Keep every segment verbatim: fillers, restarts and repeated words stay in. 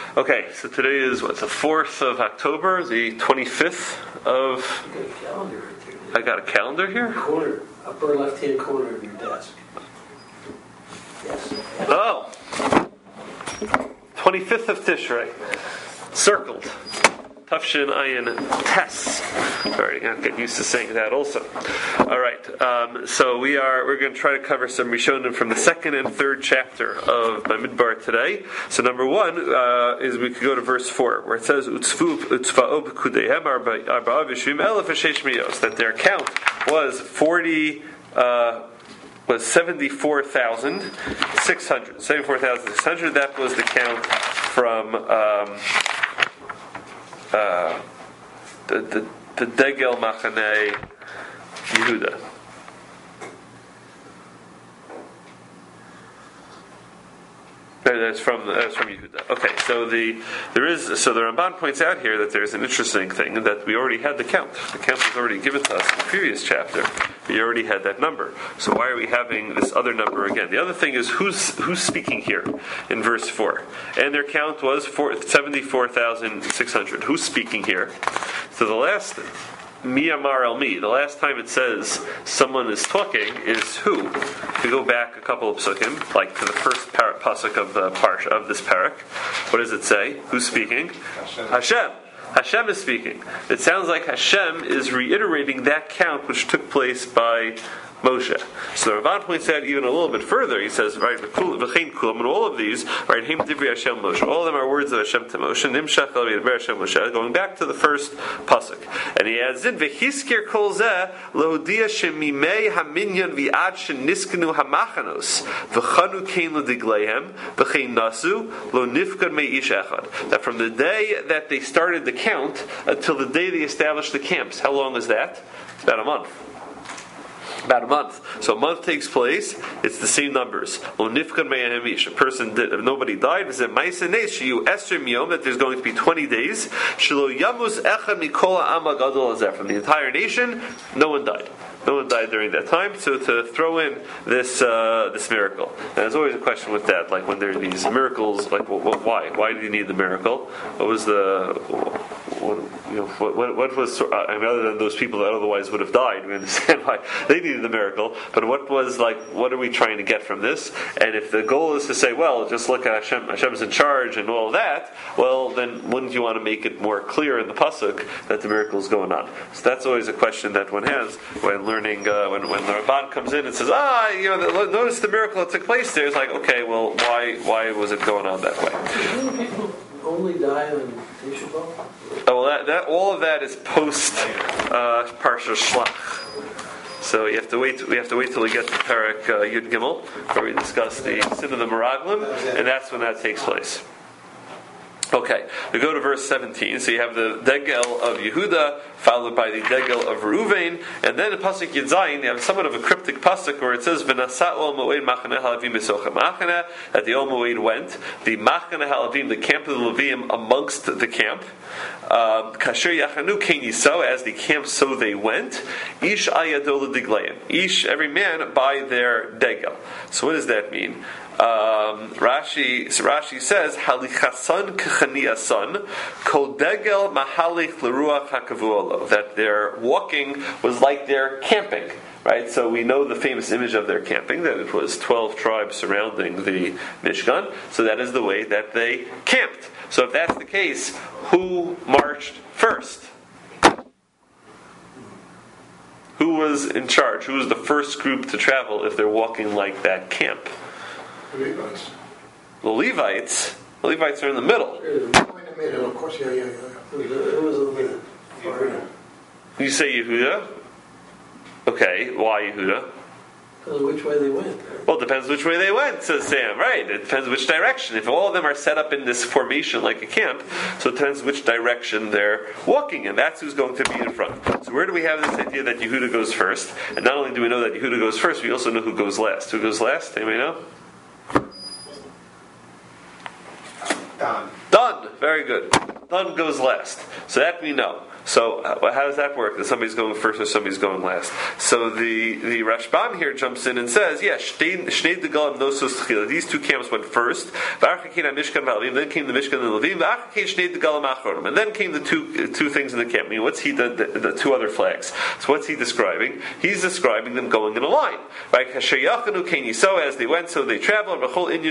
Okay, so today is what, the fourth of October, the twenty-fifth of. You got a calendar right there. I got a calendar here? Corner, upper left-hand corner of your desk. Yes. Oh! twenty-fifth of Tishrei. Circled. Tafshin Ayin Tes. Sorry, I get used to saying that also. All right, um, so we are we're going to try to cover some Rishonim from the second and third chapter of Bamidbar today. So number one uh, is we could go to verse four, where it says Utzvu Utzva'o b'kudehem arba'a v'shvim elef v'sheish miyos, that their count was forty. Uh, was seventy-four thousand six hundred. seventy-four thousand six hundred. That was the count from um, uh, the, the the Degel Machanei Yehuda. That's from that's from Yehuda. Okay, so the there is so the Ramban points out here that there's an interesting thing that we already had the count. The count was already given to us in the previous chapter. We already had that number. So why are we having this other number again? The other thing is who's who's speaking here in verse four, and their count was seventy-four thousand six hundred. Who's speaking here? So the last. Mi Amar El Mi. The last time it says someone is talking is who? If we go back a couple of psukim, like to the first par- pasuk of the parsha of this parak, what does it say? Who's speaking? Hashem. Hashem. Hashem is speaking. It sounds like Hashem is reiterating that count which took place by Moshe. So the Ramban points out even a little bit further. He says, right, v'chein kulam, and all of these, right, Heim Divrei Hashem Moshe. All of them are words of Hashem to Moshe. Nimshach el Yidber Hashem Moshe. Going back to the first pasuk, and he adds in v'hiskir kol zeh lohodia shemimei haminyan v'ad sheniskenu hamachanos v'chanu kein lo digleihem v'chein nasu lo nifkad meish echad. That from the day that they started the count until the day they established the camps. How long is that? It's about a month. About a month. So a month takes place, it's the same numbers. A person did, if nobody died, that there's going to be twenty days. From the entire nation, no one died. No one died during that time. So to throw in this uh, this miracle, and there's always a question with that. Like when there are these miracles, like well, why? Why did you need the miracle? What was the what, you know? What, what was? I mean, other than those people that otherwise would have died, we understand why they needed the miracle. But what was like? What are we trying to get from this? And if the goal is to say, well, just look at Hashem, Hashem's in charge and all that, well, then wouldn't you want to make it more clear in the pasuk that the miracle is going on? So that's always a question that one has when learning uh, when when the Ramban comes in and says, ah, you know, notice the miracle that took place there. It's like, okay, well, why why was it going on that way? Didn't people only die on Tisha B'Av? Oh, well, that, that all of that is post uh, Parsha Shlach. So you have to wait. We have to wait till we get to Parak uh, Yud Gimel, where we discuss the sin of the Meraglim, and that's when that takes place. Okay, we go to verse seventeen. So you have the Degel of Yehuda, followed by the Degel of Reuven, and then in Pasuk Yud Zayin, you have somewhat of a cryptic pasuk where it says, "V'nasa'u al moed machaneh halavim b'socha machaneh," that the Ol Moed went, the machaneh halavim, the camp of the Levim, amongst the camp. Kasher yachanu kein yisau, as the camp, so they went. Ish ayado l'digleim, ish, every man by their Degel. So what does that mean? Um, Rashi, so Rashi says, "Halichasan k'chaniasan, kol degel mahalich l'ruach hakavuolo," that their walking was like their camping. Right, so we know the famous image of their camping, that it was twelve tribes surrounding the Mishkan. So that is the way that they camped. So if that's the case, who marched first? Who was in charge? Who was the first group to travel if they're walking like that camp? The Levites. The Levites. The Levites are in the middle. In the middle, of course, yeah, yeah, yeah. It was a minute. You say Yehuda? Okay, why Yehuda? Because of which way they went. Well, it depends which way they went, says Sam. Right, it depends which direction. If all of them are set up in this formation like a camp, so it depends which direction they're walking in. That's who's going to be in front. So where do we have this idea that Yehuda goes first? And not only do we know that Yehuda goes first, we also know who goes last. Who goes last? Anybody know? Done. Done. Very good. Done goes last. So that we know. So uh, how does that work? That somebody's going first or somebody's going last? So the the Rashbam here jumps in and says, yeah, Shnei Degalim Nosos Tchila. These two camps went first. Then came the Mishkan and the Levim. And then came the two two things in the camp. I mean, what's he the, the, the two other flags? So what's he describing? He's describing them going in a line. Right? So as they went, so they traveled.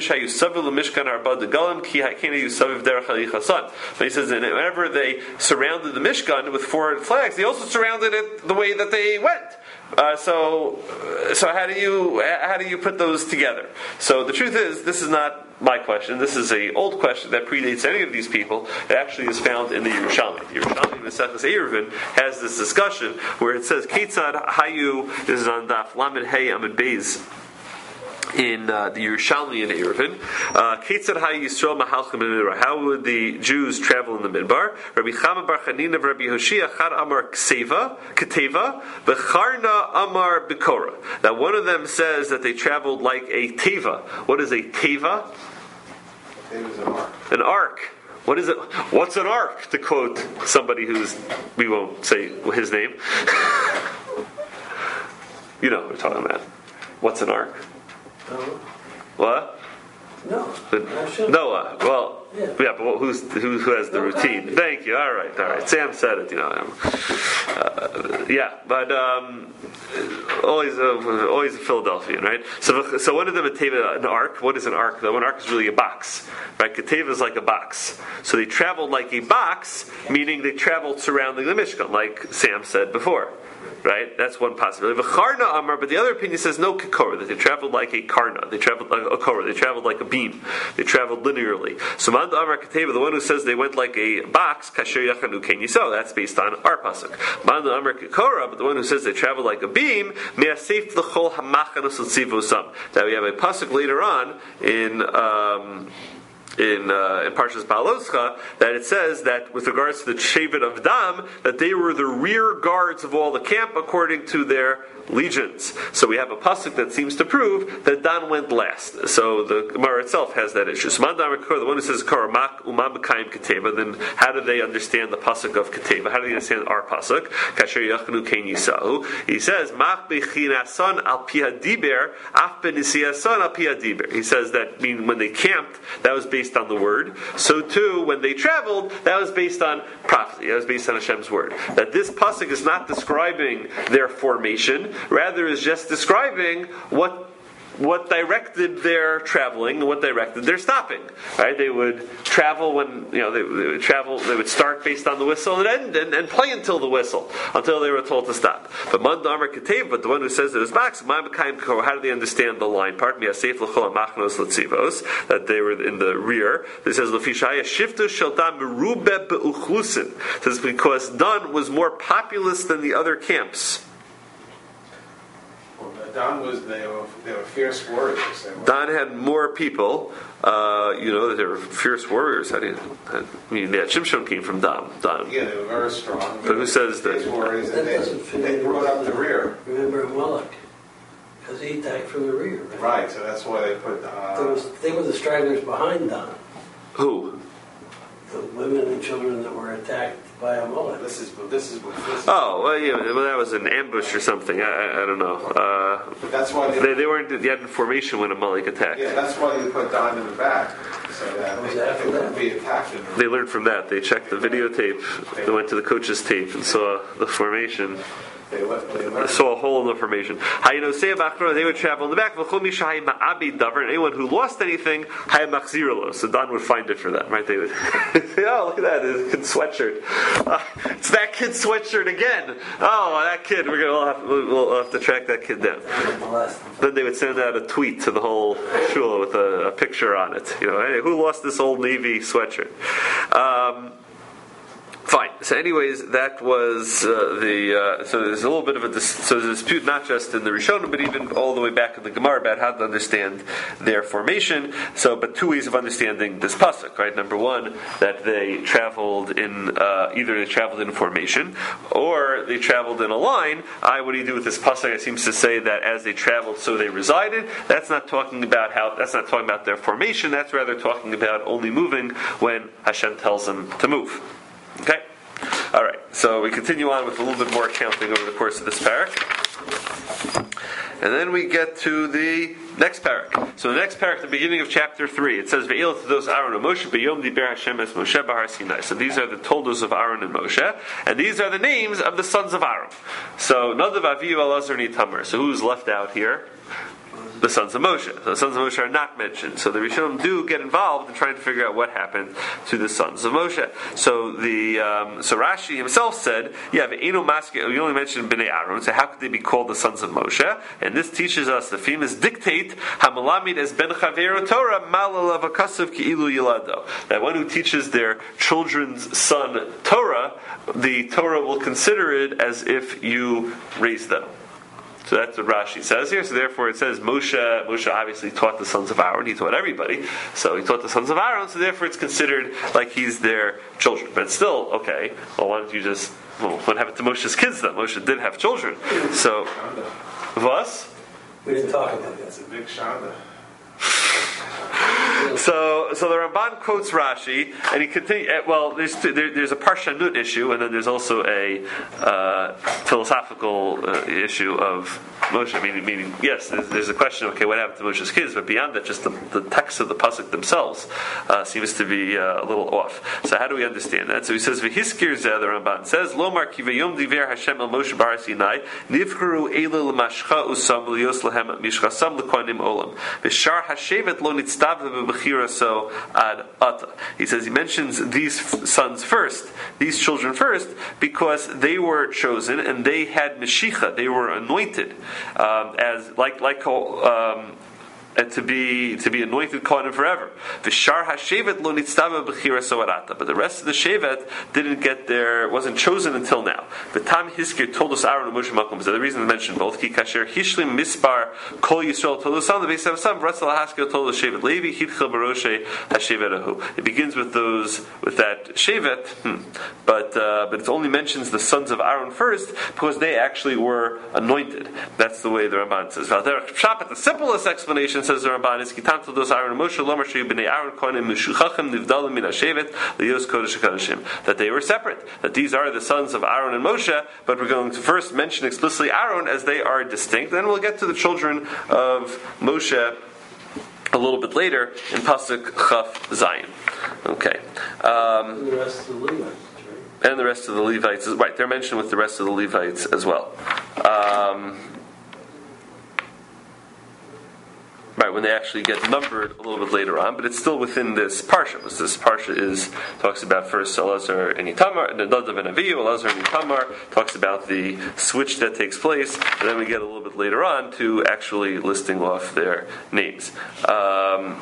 So he says, and whenever they surrounded the Mishkan with four flags, they also surrounded it the way that they went. Uh, so, so how do you how do you put those together? So the truth is, this is not my question. This is an old question that predates any of these people. It actually is found in the Yerushalmi. The Yerushalmi Maseches Eruvin has this discussion where it says, "Ketzad hayu." This is on Daf Lamed Hey Amud Beis in uh, the Yerushalmi in Eruvin. Ketzad hayu Yisrael mahalchim b'midbar. How would the Jews travel in the Midbar? Rabbi Chama bar Chanina of Rabbi Hoshea Chad Amar Kseva Keteva V'Charna Amar Bikora. Now one of them says that they traveled like a teva. What is a teva? It was an ark. An ark. What is it? What's an ark? To quote somebody who's, we won't say his name. You know what we're talking about. What's an ark? No. What? No. The, Noah. Well, yeah, yeah but who's, who, who has the routine? Thank you. All right, all right. Sam said it, you know. Uh, yeah, but um, always, a, always a Philadelphian, right? So, so one of them a teva, an ark. What is an ark? Though an ark is really a box, right? Keteva is like a box. So they traveled like a box, meaning they traveled surrounding the Mishkan, like Sam said before. Right? That's one possibility. V'charna amar, but the other opinion says no kikora, that they traveled like a karna. They traveled like a kora. They traveled like a beam. They traveled linearly. So manda amar keteva, the one who says they went like a box, kasher yachanu ken yiso, that's based on our pasuk. Manda amar kikora, but the one who says they traveled like a beam, me'asef l'chol hamachanos l'tzivosam. That we have a pasuk later on in. Um, in uh, in Parshas Baaloscha, that it says that with regards to the Shevet of Dam, that they were the rear guards of all the camp according to their legions. So we have a pasuk that seems to prove that Dan went last. So the Gemara itself has that issue. So the one who says Karamak Umam B'Kayim Keteva, then how do they understand the pasuk of Keteva? How do they understand our pasuk? Kasher Yachnu Kein Yisau. He says Mach Bechinason Al Pi Hadiber Af Benisiason Al Pi Hadiber. He says that mean when they camped, that was based on the word. So too, when they traveled, that was based on prophecy. That was based on Hashem's word. That this pasuk is not describing their formation, rather is just describing what what directed their traveling and what directed their stopping. Right? They would travel when you know they, they would travel. They would start based on the whistle and end and, and play until the whistle until they were told to stop. But Manda Amar Ketev, but the one who says it is Max, how do they understand the line part? That they were in the rear. It says Lefishaya Shiftu Shaltam Merube Beuchlusin. Says because Dan was more populous than the other camps. Dan was they were they were fierce warriors. Were. Dan had more people. Uh, you know that they were fierce warriors. How do you, I mean, yeah, Shimshon came from Dan. Dan. Yeah, they were very strong. But who says that? Warriors, that they, doesn't fit they brought up the rear. Remember Moloch, because he attacked from the rear. Right, right so that's why they put. Uh, there was, they were the stragglers behind Dan. Who? The women and children that were attacked by Amalek. This is this is. This is oh well, yeah, well that was an ambush or something. I, I, I don't know. Uh, that's why they, they, they weren't yet in formation when Amalek attacked. Yeah, that's why they put Dan in the back so that was they, after they that? wouldn't be attacked. In the They learned from that. They checked the videotape. They went to the coach's tape and saw the formation. They, they saw a hole in the formation. They would travel in the back. Anyone who lost anything, so Dan would find it for them, right? They would say, "Oh, look at that! His kid's sweatshirt. Uh, it's that kid's sweatshirt again. Oh, that kid. We're gonna have, we'll have to track that kid down." Then they would send out a tweet to the whole shul with a, a picture on it. You know, hey, who lost this old Navy sweatshirt? Um, Fine. So, anyways, that was uh, the. Uh, so there's a little bit of a dis- so there's a dispute not just in the Rishonim, but even all the way back in the Gemara about how to understand their formation. So, but two ways of understanding this pasuk, right? Number one, that they traveled in uh, either they traveled in formation or they traveled in a line. I what do you do with this pasuk? It seems to say that as they traveled, so they resided. That's not talking about how. That's not talking about their formation. That's rather talking about only moving when Hashem tells them to move. Okay. All right, so we continue on with a little bit more counting over the course of this parak. And then we get to the next parak. So the next parak, the beginning of chapter three, it says, "Ve'il to those Aaron and Moshe, b'yom diber Hashem es Moshe b'Har Sinai." So these are the toldos of Aaron and Moshe, and these are the names of the sons of Aaron. So Nadav, Avihu, Elazar, and Itamar. So who's left out here? The sons of Moshe. So the sons of Moshe are not mentioned. So the Rishonim do get involved in trying to figure out what happened to the sons of Moshe. So the um, so Rashi himself said, "Yeah, Ve'enu Maske." You only mentioned Bnei Aaron. So how could they be called the sons of Moshe? And this teaches us the famous dictate Hamalamid as Ben Chaveru Torah Malalav Akasav Ki'ilu Yilado. That one who teaches their children's son Torah, the Torah will consider it as if you raised them. So that's what Rashi says here. So therefore it says Moshe, Moshe obviously taught the sons of Aaron. He taught everybody. So he taught the sons of Aaron. So therefore it's considered like he's their children. But still, okay, well why don't you just, well, what happened to Moshe's kids then? Moshe did have children. So, Vas? We didn't talk about that. That's a big shanda. So, so the Ramban quotes Rashi, and he continues. Well, there's there, there's a parshanut issue, and then there's also a uh, philosophical uh, issue of Moshe. Meaning, meaning, yes, there's, there's a question. Okay, what happened to Moshe's kids? But beyond that, just the, the text of the pasuk themselves uh, seems to be uh, a little off. So, how do we understand that? So he says, "V'hiskir zeh." The Ramban says, "Lomar ki v'yom diver Hashem el Moshe b'Har Sinai nivcharu eila l'mashcha usam v'lios lahem mishchasam l'kohanim olam v'shar hashevet lo nitztav b'bechira so ad ata." He says he mentions these sons first, these children first, because they were chosen and they had meshicha, they were anointed um, as like like um, and to be to be anointed kohanim forever. V'shar hashevet lo nitztava b'chira soarata. But the rest of the shevet didn't get there, wasn't chosen until now. V'tam hiskir told us Aaron and Moshe makom. So the reason to mention both. Ki kasher hishlim mispar kol Yisrael told us the beis havasam v'ratzal haskil told us shevet Levi hitchel baroshe hashevet ahu. It begins with those with that shevet, hmm. but uh, but it only mentions the sons of Aaron first because they actually were anointed. That's the way the Ramban says. The simplest explanation, says the Ramban, is Kitam Todos Aaron and Moshe Lomar Shei Bnei Aaron Kohanim Meshuchachim Nivdalim Min Hashevet Liyos Kodesh HaKodeshim, that they were separate, that these are the sons of Aaron and Moshe, but we're going to first mention explicitly Aaron as they are distinct. Then we'll get to the children of Moshe a little bit later in Pasuk Chaf Zayin. Okay. Um, And the rest of the Levites, right? and the rest of the Levites, right? They're mentioned with the rest of the Levites as well. Um, Right, when they actually get numbered a little bit later on, but it's still within this parsha. Because this parsha is talks about first Elazar and Itamar, and then Nadav and Avihu. Elazar and Itamar talks about the switch that takes place, and then we get a little bit later on to actually listing off their names. Um,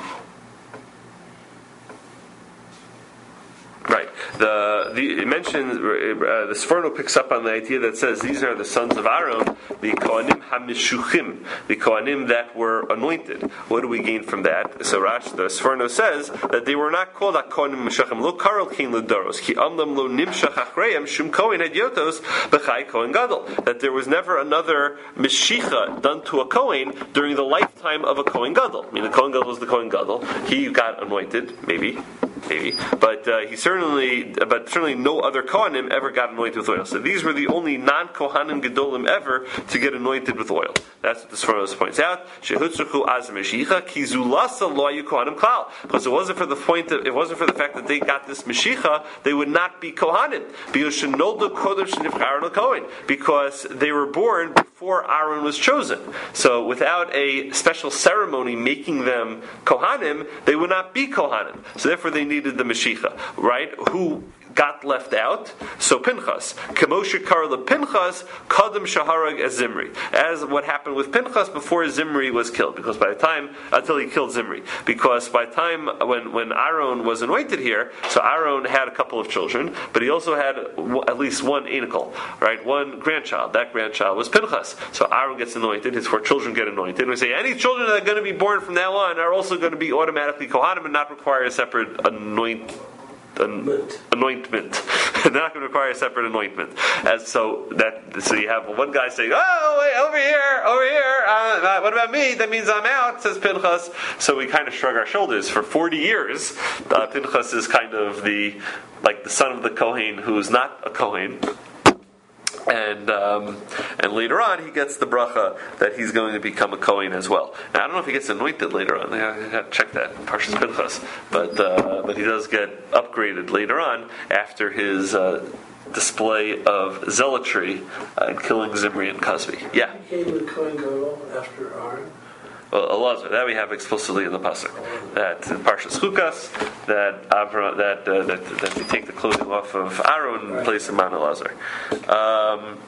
Right. The the it mentions uh, the Sforno picks up on the idea that says these are the sons of Aaron, the Kohanim Hamishuchim, the Kohanim that were anointed. What do we gain from that? So Rash, the Sforno says that they were not called Kohanim Meshachim Lo Karol King Lodoros Ki Amlam Lo Nimshach Achreim Shum Kohen Hedyotos B'Chai Kohen Gadol. That there was never another Meshicha done to a Kohen during the lifetime of a Kohen Gadol. I mean, the Kohen Gadol was the Kohen Gadol. He got anointed, maybe. Maybe, but uh, he certainly, but certainly no other Kohanim ever got anointed with oil. So these were the only non-Kohanim Gedolim ever to get anointed with oil. That's what the Sfornos points out. Shehutzruchu az Meshicha ki zulasa lo hayu Kohanim klal. Because it wasn't for the point that it wasn't for the fact that they got this Meshicha, they would not be Kohanim. Because shenoldu kodem shenivchar al Kohen. Because they were born before Aaron was chosen. So without a special ceremony making them Kohanim, they would not be Kohanim. So therefore they needed the Meshicha, right? Who got left out? So Pinchas, Kemoshe Karla Pinchas, Kadam Shaharag as Zimri, as what happened with Pinchas before Zimri was killed, because by the time until he killed Zimri, because by the time when when Aaron was anointed here, so Aaron had a couple of children, but he also had at least one anical, right? One grandchild. That grandchild was Pinchas. So Aaron gets anointed, his four children get anointed. And we say any children that are going to be born from now on are also going to be automatically Kohanim and not require a separate anoint. an Mint. anointment. They're not going to require a separate anointment. As so that so you have one guy saying, "Oh, wait, over here, over here. Uh, what about me? That means I'm out," says Pinchas. So we kind of shrug our shoulders. For forty years, uh, Pinchas is kind of the like the son of the Kohen who's not a Kohen. And um, and later on, he gets the bracha that he's going to become a Kohen as well. Now, I don't know if he gets anointed later on. I got to check that in Parshas Pinchas. But uh, but he does get upgraded later on after his uh, display of zealotry uh, in killing Zimri and Cosby. Yeah. He became the Kohen Gadol after Aaron. Well, Elazar, that we have explicitly in the pasuk. That in Parshas Chukas, that Avra, that, uh, that that we take the clothing off of Aaron and place him on Elazar. Um,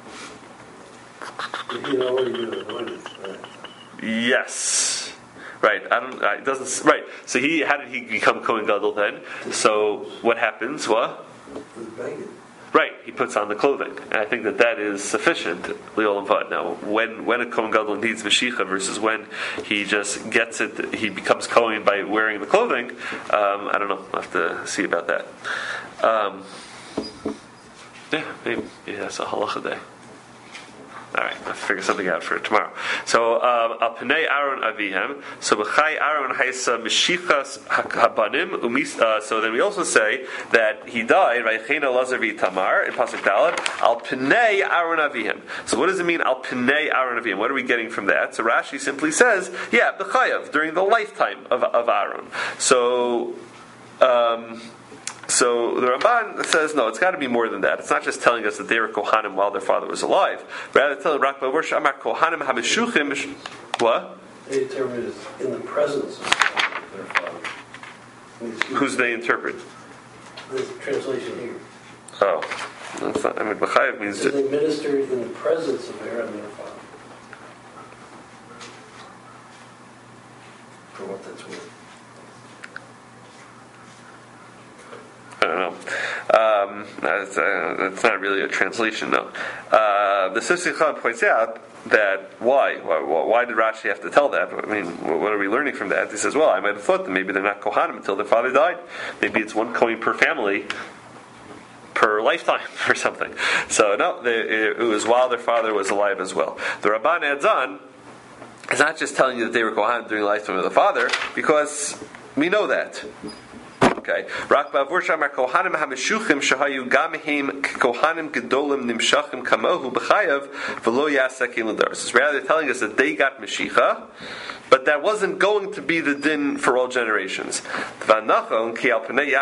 He had already been anointed. Right. yes, right. I don't. Uh, it doesn't. Right. So he, how did he become Kohen Gadol then? So what happens? What? With Beged. Right, he puts on the clothing, and I think that that is sufficient. Le'olam vad. Now, when when a Kohen Gadol needs Mashiach versus when he just gets it, he becomes Kohen by wearing the clothing. Um, I don't know. I'll have to see about that. Um, yeah, maybe yeah, that's a halacha day. All right, I'll figure something out for tomorrow. So, al pnei Aaron avihem. So, b'chai Aaron haisa mishichas habanim umis. So then we also say that he died by Chena Elazar v'Tamar in pasuk Daled al pnei Aaron avihem. So, what does it mean al pnei Aaron avihem? What are we getting from that? So Rashi simply says, yeah, b'chayav during the lifetime of of Aaron. So. Um, So the Ramban says, no, it's got to be more than that. It's not just telling us that they were Kohanim while their father was alive. Rather, telling Rak Bavur Amar Kohanim Hameshuchim. What? They interpret it in the presence of their father. Who's they interpret? The translation here. Oh, that's not. I mean, B'chayev means They that. ministered in the presence of Aaron their father. For what that's worth. I don't know. Um, that's, uh, that's not really a translation, though. Uh, the Sifsei Chacham points out that why? why? Why did Rashi have to tell that? I mean, what are we learning from that? He says, well, I might have thought that maybe they're not Kohanim until their father died. Maybe it's one Kohen per family per lifetime or something. So, no, they, it was while their father was alive as well. The Ramban adds on, it's not just telling you that they were Kohanim during the lifetime of the father, because we know that. Okay. Rak bavur shamar kohanim hameshuchim shahayu gamhim kohanim gedolim nimshachim kamohu b'chayav v'lo yasakim l'daros. It's rather telling us that they got Mashiach, but that wasn't going to be the din for all generations. But rather, the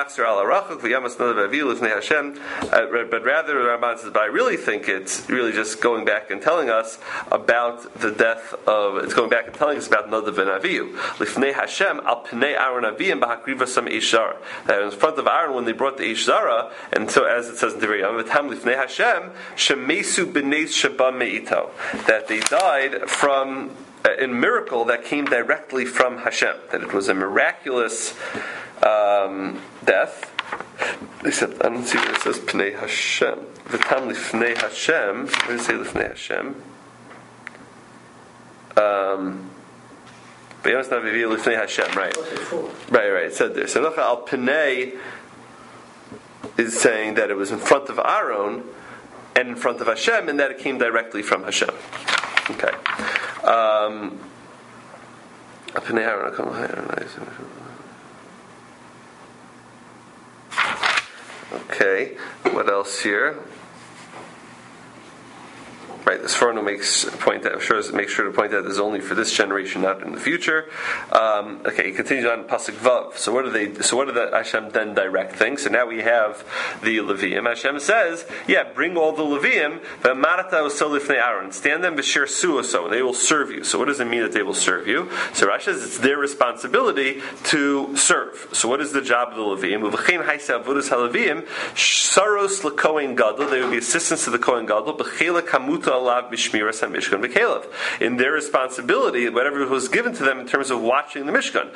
Ramban says, but I really think it's really just going back and telling us about the death of, it's going back and telling us about Nadav and Avihu. Lifnei Hashem al pnei Aaron Aviyim b'hakriva sam Ishara. That in front of Aaron when they brought the Ishara, and so as it says in Devarim, v'tam lifnei Hashem shemesu b'neis sheba me'ito, that they died from in miracle that came directly from Hashem, that it was a miraculous um, death. Except I don't see where it says Pnei Hashem. V'tam lifnei Hashem. Where does it say lifnei Hashem? Um, lifnei Hashem, right? Right, right. It said there. So Nocha al Pnei is saying that it was in front of Aaron and in front of Hashem, and that it came directly from Hashem. Okay. Um, okay. What else here? Right, the Sforno makes point that sure makes sure to point out this is only for this generation, not in the future. Um, okay, he continues on pasuk Vav. So what do they? So what do the Hashem then direct things? So now we have the Leviim. Hashem says, "Yeah, bring all the Leviim. V'marata osolifnei Aaron. Stand them b'shir suoso, and they will serve you." So what does it mean that they will serve you? So Rashi says it's their responsibility to serve. So what is the job of the Leviim? Uv'chein haisa avodas haLeviim saros leKohen Gadol. They will be assistants to the Kohen Gadol. B'chela kamuta in their responsibility, whatever was given to them in terms of watching the Mishkan.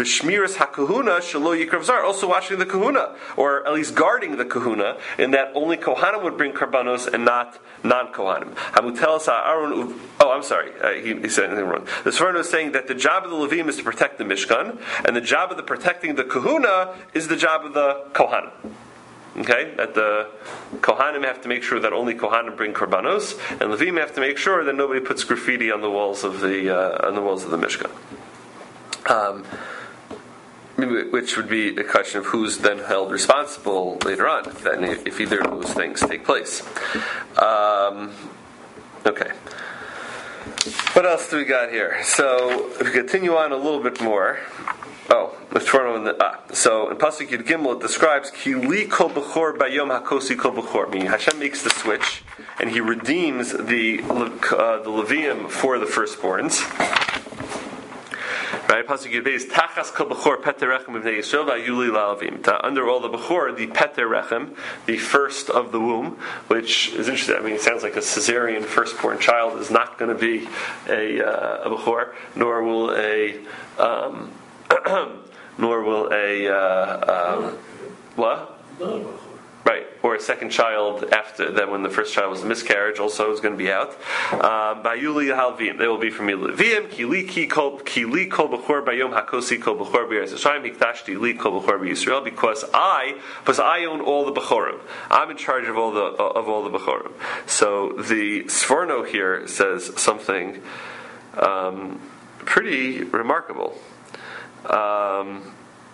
Also watching the kahuna, or at least guarding the kahuna, in that only Kohanim would bring karbanos and not non-Kohanim. Oh, I'm sorry, uh, he, he said anything wrong. The Sforno is saying that the job of the Levim is to protect the Mishkan, and the job of the protecting the kahuna is the job of the Kohanim. Okay, that the Kohanim have to make sure that only Kohanim bring korbanos, and Levim have to make sure that nobody puts graffiti on the walls of the uh, on the walls of the Mishkan. Um, which would be a question of who's then held responsible later on, if, then, if either of those things take place. Um, okay. What else do we got here? So, if we continue on a little bit more. Oh, let's turn on the ah. So in Pasuk Yud Gimel it describes Ki li kol b'chor bayom hakosi kol b'chor. Meaning Hashem makes the switch and He redeems the uh, the Levium for the firstborns. Right, Pasuk Yud Beis Tachas kol b'chor peter rechem b'nei Yisrael va'yuli la'avim. Under all the b'chor, the peter rechem, the first of the womb, which is interesting. I mean, it sounds like a Caesarean firstborn child is not going to be a uh, a b'chor, nor will a um, nor will a uh, um, what? Right, or a second child after that, when the first child was a miscarriage, also is going to be out. Bayuli halvim, they will be from Levim. Kili ki kol kili kol b'chor bayom hakosi kol b'chor b'Yisrael hikdashti li kol b'chor b'Yisrael, because I, because I own all the b'chorim. I'm in charge of all the of all the b'chorim. So the Sforno here says something um, pretty remarkable. Um,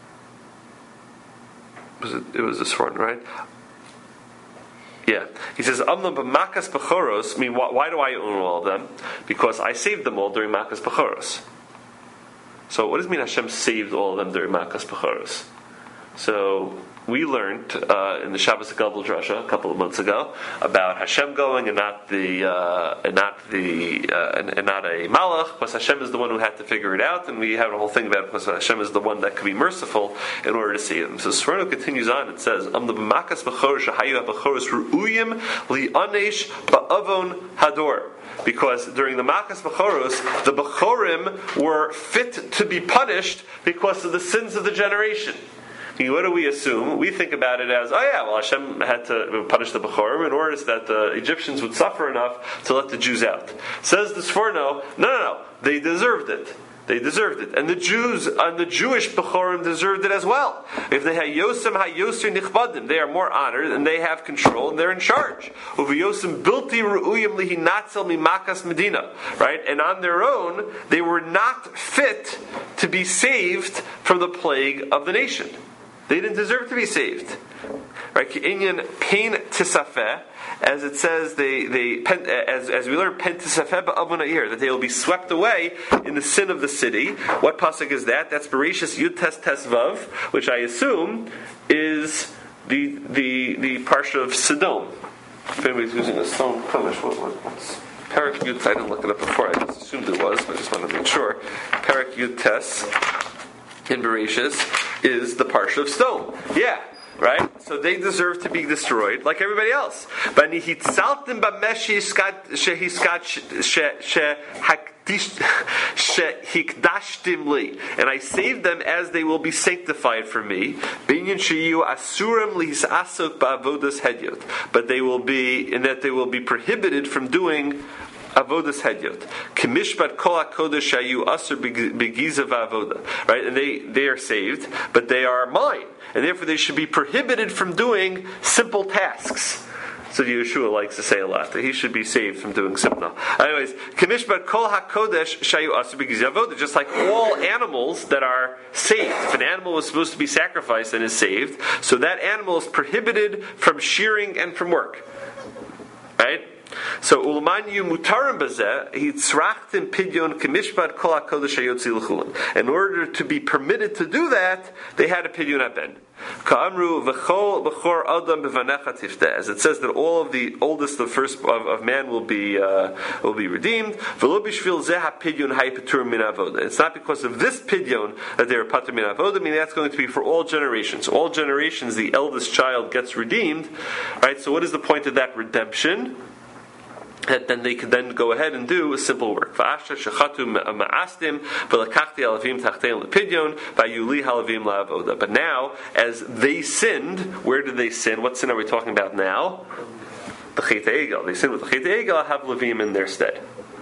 was it, it was this one, right? Yeah. He says, Amlam b'makas b'choros, I mean, why, why do I own all of them? Because I saved them all during makas b'choros. So what does it mean Hashem saved all of them during makas b'choros? So we learned uh, in the Shabbos Gadol Drasha a couple of months ago about Hashem going and not the uh, and not the uh, and, and not a malach, because Hashem is the one who had to figure it out, and we have a whole thing about it because Hashem is the one that could be merciful in order to save them. So Sforno continues on and says, "Am the b'makas b'choros shahayu b'choros ru'uyim li'anesh ba'avon hador." Because during the Makas B'choros, the B'chorim were fit to be punished because of the sins of the generation. What do we assume? We think about it as, oh yeah, well Hashem had to punish the Bechorim in order that the Egyptians would suffer enough to let the Jews out. Says the Sforno, no, no, no, they deserved it. They deserved it. And the Jews, and the Jewish Bechorim deserved it as well. If they have Yosem HaYosir Nichbadim, they are more honored, and they have control, and they're in charge. Uvayosem Bilti Ru'uyim Lihi Natzel Mimakas Medina. Right? And on their own, they were not fit to be saved from the plague of the nation. They didn't deserve to be saved. Right? Inyan pain tisafeh, as it says, they they as as we learn pen tisafeh ba'avona'ir, that they will be swept away in the sin of the city. What pasuk is that? That's Bereshis Yud Tes Tes Vav, which I assume is the the the parsha of Sodom. If anybody's using a stone chumash, what what what's Parak Yud? I didn't look it up before. I just assumed it was, but I just want to make sure. Parak Yud Tes in Bereshis is the parsha of stone. Yeah, right? So they deserve to be destroyed like everybody else. But and I saved them as they will be sanctified for me. But they will be, in that they will be prohibited from doing avodas hedyot. Kimishpat kol hakodesh shayu aser begizav avoda. Right, and they they are saved, but they are mine, and therefore they should be prohibited from doing simple tasks. So Yeshua likes to say a lot that he should be saved from doing simple. Anyways, Kimishpat kol hakodesh shayu aser begizav avoda. Just like all animals that are saved, if an animal was supposed to be sacrificed and is saved, so that animal is prohibited from shearing and from work. Right. So ulmanyu mutarim bazeh hitzrachtim pidyon kemishpat kol hakodesh hayotzi l'chulim. In order to be permitted to do that, they had a pidyon haben. Ka'amru v'chol b'chor adam b'vanecha tifteh. As it says that all of the oldest of first of, of man will be uh, will be redeemed. V'lo b'shvil zeh hapidyon haypetur min avoda. It's not because of this pidyon that they are patur min avoda. I mean, that's going to be for all generations. All generations, the eldest child gets redeemed. Right. So, what is the point of that redemption? That then they could then go ahead and do a simple work. But now, as they sinned, where did they sin? What sin are we talking about now? The Chet Egel. They sinned with the Chet Egel, have Levim in their stead.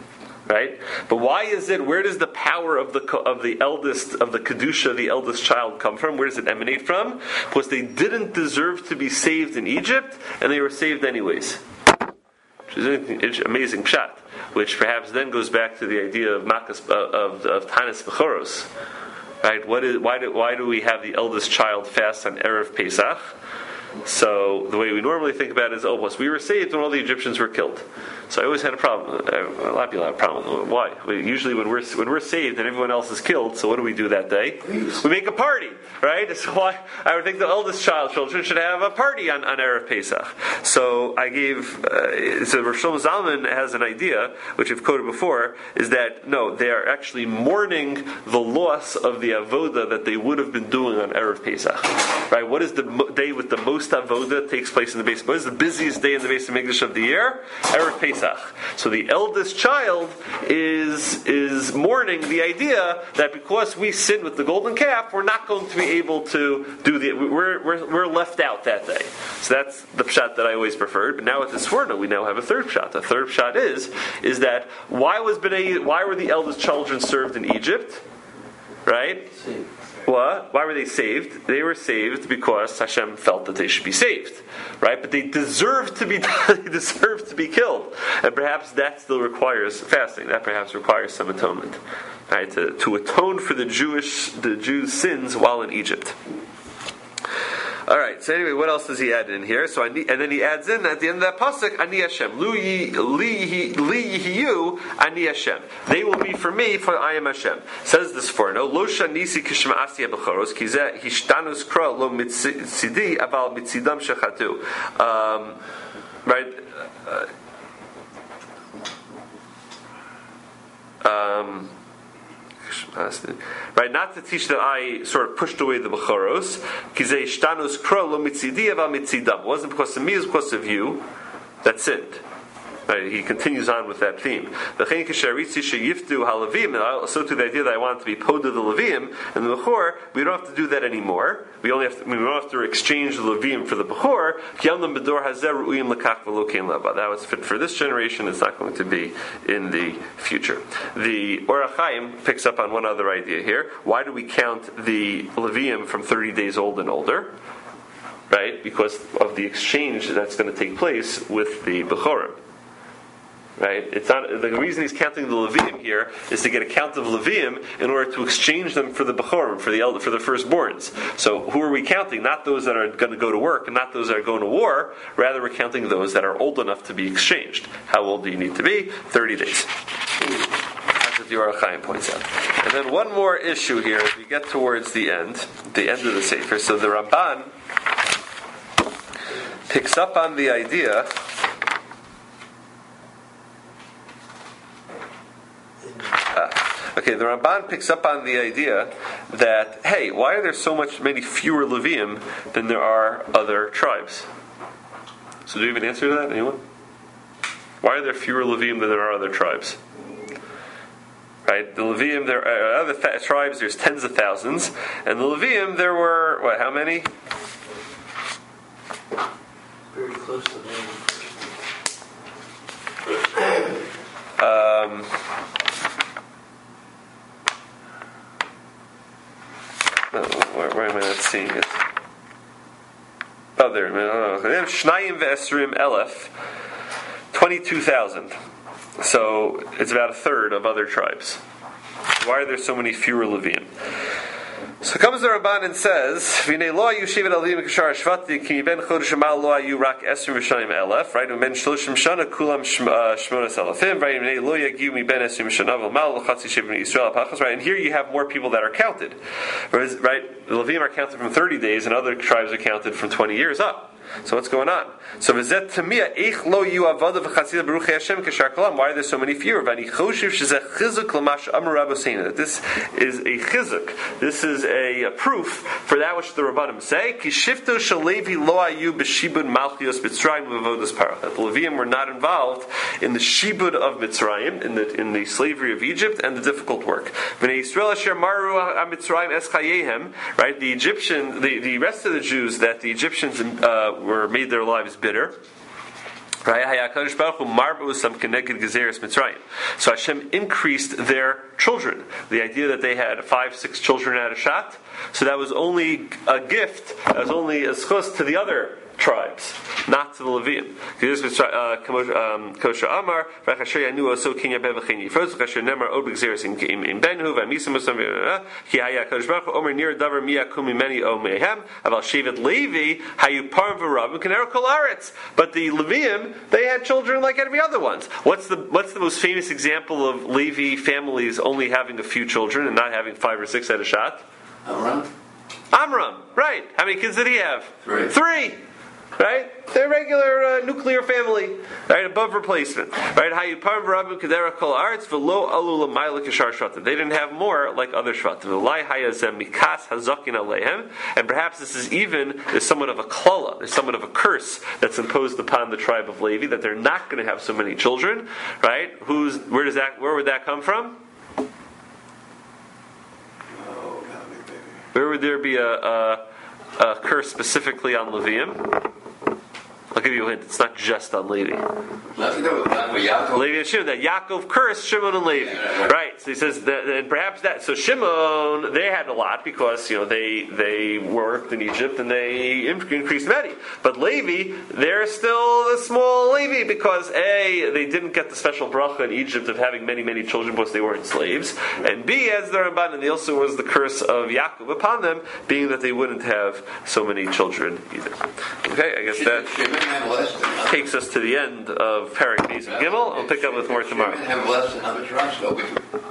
Right? But why is it, where does the power of the of the eldest, of the Kedusha, the eldest child come from? Where does it emanate from? Because they didn't deserve to be saved in Egypt, and they were saved anyways. Which is an amazing pshat, which perhaps then goes back to the idea of Makas, of, of, of Tanis Bechoros. Right? What is, why, do, why do we have the eldest child fast on Erev Pesach? So the way we normally think about it is, oh, well, we were saved when all the Egyptians were killed. So I always had a problem. A lot of people have a problem. Why? We, usually, when we're when we're saved and everyone else is killed, so what do we do that day? We make a party, right? So why? I would think the eldest child children should have a party on, on Erev Pesach. So I gave. Uh, so Rosh Shlomo Zalman has an idea, which we've quoted before, is that no, they are actually mourning the loss of the avoda that they would have been doing on Erev Pesach. Right? What is the mo- day with the most avoda takes place in the base? What is the busiest day in the base of Mikdash of the year? Erev Pesach. So the eldest child is is mourning the idea that because we sinned with the golden calf, we're not going to be able to do the. We're we're, we're left out that day. So that's the pshat that I always preferred. But now with the Sforno, we now have a third pshat. The third pshat is is that why was Bnei, why were the eldest children served in Egypt? Right? What? Why were they saved? They were saved because Hashem felt that they should be saved, right? But they deserved to be they deserved to be killed, and perhaps that still requires fasting. That perhaps requires some atonement, right? To, to atone for the Jewish the Jews' sins while in Egypt. All right. So anyway, what else does he add in here? So I need, and then he adds in at the end of that pasuk, Ani Hashem, Lu Li Yihiyu, Ani Hashem. They will be for me, for I am Hashem. Says this for no Lo Shanisi Kishma Asiya Bechoros Kizeh Hishtanus Kra Lo Mitzidi Aval Mitzidam Shechatu. Right. Uh, um. Right, not to teach that I sort of pushed away the Bechoros. Kizei shtanus kro lo mitzidi aval mitzidam. It wasn't because of me, it was because of you that sinned. Right, he continues on with that theme. So to the idea that I want to be poda the Levim and the Bechor, we don't have to do that anymore. We only have to, we don't have to exchange the Levim for the Bechor. That was fit for this generation. It's not going to be in the future. The Or HaChaim picks up on one other idea here. Why do we count the Levim from thirty days old and older? Right, because of the exchange that's going to take place with the Bechorim. Right? It's not the reason he's counting the Levium here is to get a count of Levium in order to exchange them for the Bechorim, for the elder, for the firstborns. So who are we counting? Not those that are going to go to work, and not those that are going to war. Rather, we're counting those that are old enough to be exchanged. How old do you need to be? Thirty days. That's what the Or HaChaim points out. And then one more issue here as we get towards the end, the end of the Sefer. So the Ramban picks up on the idea. Uh, okay, the Ramban picks up on the idea that, hey, why are there so much many fewer Levium than there are other tribes? So do you have an answer to that, anyone? Why are there fewer Levium than there are other tribes? Right, the Levium, there are other th- tribes, there's tens of thousands, and the Levium, there were, what, how many? Very close to that. Um... Oh, where, where am I not seeing it? Oh, there. Shnayim ve'esrim elef, twenty-two thousand. So it's about a third of other tribes. Why are there so many fewer Levium? So comes the Ramban and says, "V'nei lo hayu shevet alim k'shar shvati ki ben chodesh mal lo hayu rak esrim v'shanim elef." Right, ben shloshim shana kulam shmonas elefim. Right, v'nei lo yagiu mi ben esrim shana v'mal l'chatzi shevet Yisrael apachas. Right, and here you have more people that are counted. Whereas, right, the Levim are counted from thirty days, and other tribes are counted from twenty years up. So what's going on? So v'zet tamia eich lo yu avada v'chatzila beruchei Hashem k'shar kolam. Why are there so many fewer? V'ani choshev shezeh chizuk l'mash amar Rabbeinu. That this is a chizuk. This is a, a proof for that which the Rabbanim say. Ki shifto shalevi lo ayu b'shibud malchios Mitzrayim v'avodas parach. That the Levium were not involved in the shibud of Mitzrayim, in the in the slavery of Egypt and the difficult work. V'nei Yisrael asher maru ha'Mitzrayim es chayehem. Right, the Egyptian, the, the rest of the Jews that the Egyptians uh, were made their lives bitter. Right? So Hashem increased their children. The idea that they had five, six children at a shot, so that was only a gift, that was only a schus to the other tribes, not to the Levium. Kosher Amar, Vachasher Yanu so Kenya Bevachini. First, Vachasher Nemar Od B'Xeris in in Benhu, Vamisam Ki Haya Kodesh Baruch Omer Nir Davar Mia Kumi Meni O Mehem Aval Shevet Levi Hayu Parv V'Rav Kanero Kol Aretz. But the Levium, they had children like every other ones. What's the what's the most famous example of Levi families only having a few children and not having five or six at a shot? Amram? Amram, right? How many kids did he have? Three. Three. Right? They're a regular uh, nuclear family, right? Above replacement, right? Hayu parv rabim kedera kol arts v'lo alu l'mayla kishar shvatim. They didn't have more like other shvatim. V'lai hayazem mikas hazakin aleihem. And perhaps this is even there's somewhat of a klala, there's somewhat of a curse that's imposed upon the tribe of Levi that they're not going to have so many children, right? Who's where does that where would that come from? Oh, God, big baby. Where would there be a, a, a curse specifically on Levium? I'll give you a hint. It's not just on Levi. Nothing to do with that. With Yaakov. Levi and Shimon. That Yaakov cursed Shimon and Levi. Yeah, right. Right. So he says that, and perhaps that. So Shimon, they had a lot because you know they they worked in Egypt and they increased many. But Levi, they're still the small Levi because a they didn't get the special bracha in Egypt of having many many children because they weren't slaves, and b as the Ramban and also was the curse of Yaakov upon them, being that they wouldn't have so many children either. Okay, I guess that takes us to the end of Parak Beis and Gimel. I'll pick up with more tomorrow. Have less than other tribes, though.